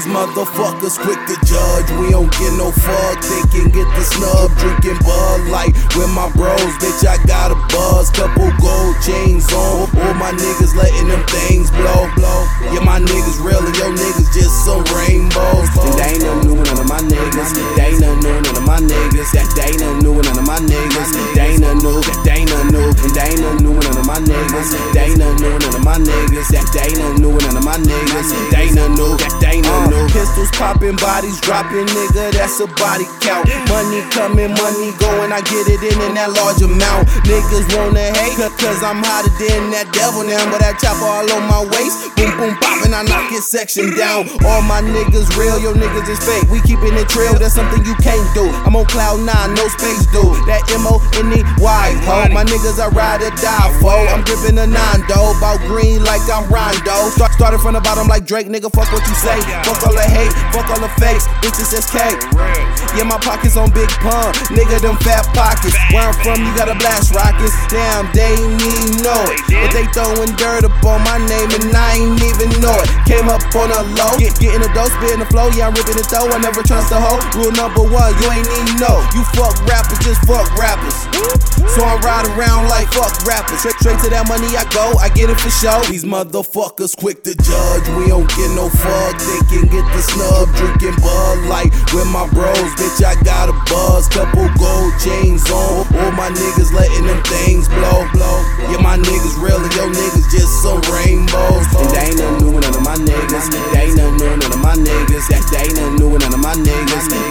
These motherfuckers quick to judge, we don't get no fuck. They can get the snub, drinking Bud Light with my bros. Bitch, I got a buzz, couple gold chains on. All my niggas letting them things blow. Yeah, my niggas real and your niggas just some rainbows. And they ain't nothing new with none of my niggas. They ain't nothing new with none of my niggas. They ain't nothing new with none of my niggas. They ain't nothing new. They ain't nothing new. And they ain't nothing new with none of my niggas. They ain't nothing new with none of my niggas. They ain't nothing new with none of my niggas. They ain't nothing new. They ain't nothing new. Pistols popping, bodies dropping, nigga. That's a body count. Money coming, money going. I get it in that large amount. Niggas wanna hate, cause I'm hotter than that devil now. But that chopper all on my waist. Boom, boom, poppin', I knock his section down. All my niggas real, your niggas is fake. We keepin' it trail, that's something you can't do. I'm on cloud 9, no space, dude. That M-O-N-E-Y, ho. My niggas I ride or die for. I'm drippin' a 9, though. Bout green like I'm Rondo. Started from the bottom like Drake, nigga, fuck what you say. Fuck all the hate, fuck all the fakes. Bitches SK. Yeah, my pockets on big pun. Nigga, them fat pockets. Where I'm from, you gotta blast rockets. Damn, they ain't even know it. But they throwin' dirt up on my name and I ain't even know it. Came up on a low, getting a dose, spitting the flow. Yeah, I'm ripping it though, I never trust a hoe. Rule number 1, you ain't even know. You fuck rappers, just fuck rappers. So I ride around like fuck rappers. Straight to that money I go, I get it for show. These motherfuckers quick to judge, we don't get no fuck. They can get the snub, drinking Bud Light with my bros. Bitch, I got a buzz, couple gold chains on. All my niggas letting them things blow. Yeah, my niggas real and your niggas just some rainbows. And they ain't nothing new with none of my niggas. They ain't nothing new with none of my niggas. They ain't nothing new with none of my niggas.